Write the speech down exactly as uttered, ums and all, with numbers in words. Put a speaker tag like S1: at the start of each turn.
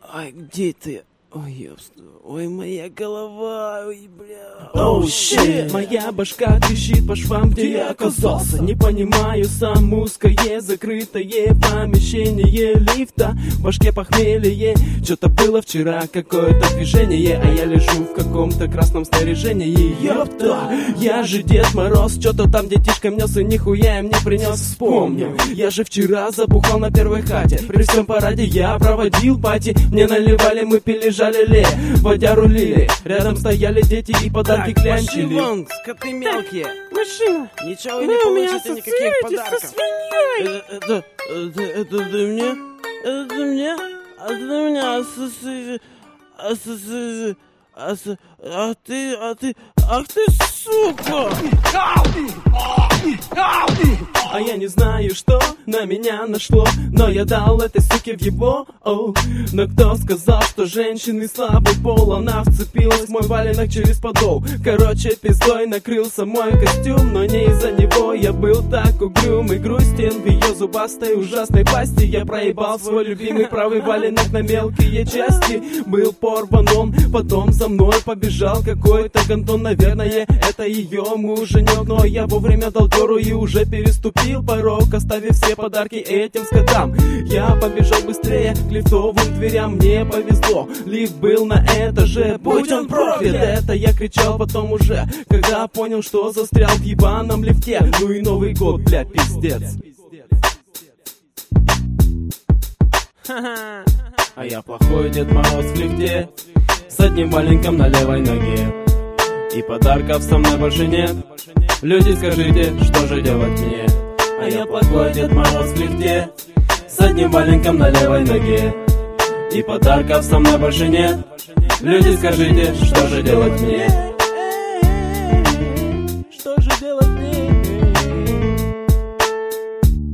S1: Ай, где ты? Ой, ёбство. Ой, моя голова, ой, бля.
S2: Оу, oh, щит, моя башка трещит по швам, где я оказался. Не понимаю сам, узкое, закрытое помещение лифта. В башке похмелье, что-то было вчера, какое-то движение, а я лежу в каком-то красном снаряжении. Ёпта, я же Дед Мороз, что-то там детишкам нес и нихуя им не принес. Вспомнил, я же вчера забухал на первой хате. При всем параде я проводил пати. Мне наливали, мы пили, жалели, водя рулили. Рядом стояли дети и подарки
S1: так,
S2: клянчили.
S1: пошли вон, скоты мелкие.
S3: Машина,
S1: Ничего
S3: вы
S1: не
S3: у меня
S1: получите, никаких подарков.
S3: со свиньей.
S1: Это, это, это, это ты мне? Это ты мне? А ты меня ассоци... ассоци... ассоци... А ты, а ты... Ах ты, сука!
S2: А я не знаю, что на меня нашло, но я дал этой суке в его. Оу. Но кто сказал, что женщины слабый пол? Она вцепилась в мой валенок через подол. Короче, пиздой накрылся мой костюм, но не из-за него я был так угрюм и грустен. В ее зубастой ужасной пасти я проебал свой любимый правый валенок на мелкие части. Был порван он, потом за мной побежал какой-то гандон. Наверное, это ее муженек, но я вовремя дал дёру и уже переступил порог, оставив все подарки этим скотам. Я побежал быстрее к лифтовым дверям, мне повезло, лифт был на этаже, будь он проклят. Это я кричал потом уже, когда понял, что застрял в ебаном лифте. Ну и Новый год, бля, пиздец. А я плохой Дед Мороз в лифте, с одним валенком на левой ноге, и подарков со мной больше нет. Люди, скажите, что же делать мне? А я плохой Дед Мороз в лифте, с одним валенком на левой ноге, и подарков со мной больше нет. Люди, скажите, что же делать мне?